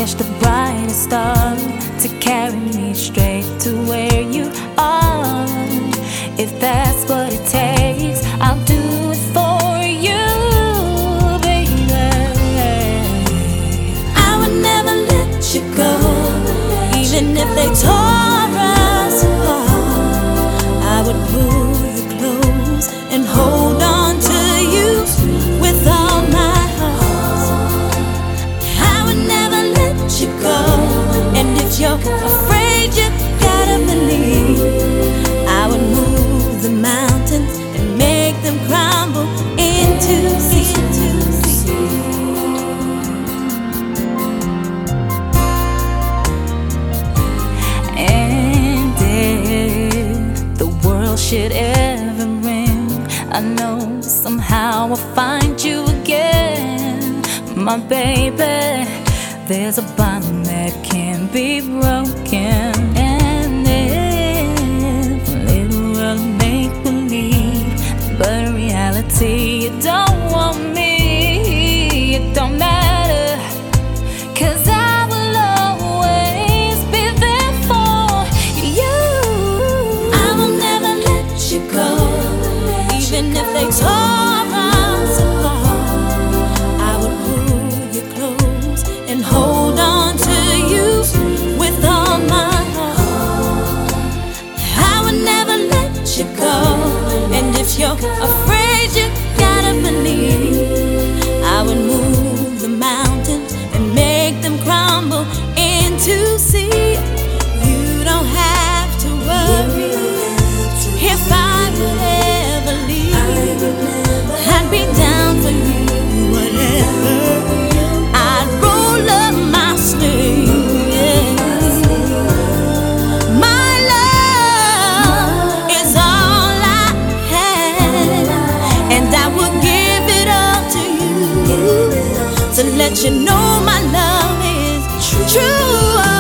catch the brightest star to carry me straight to where you are. If that's what it takes, I'll do it for you, baby. I would never let you go, even if they tore us apart. I would pull you close and hold on to you with all my heart. I would never let you go, and if you're afraid, you gotta believe. I would move the mountains and make them crumble into sea. And if the world should ever end, I know somehow I'll find you again, my baby. There's a bond that can't be broken. And if a little world of make-believe, but in reality you don't want me, it don't matter, 'cause I will always be there for you. I will never let you go, even if they tore us apart. I would pull you close and hold on to you with all my heart. I would never let you go, and if you're afraid, you gotta believe. I would move the mountains and make them crumble into sea. You don't have to worry if I would ever leave. I'd be down for you, whatever. I'd roll up my sleeve. My love is all I have, and I would give it up to you to let you know my love is true.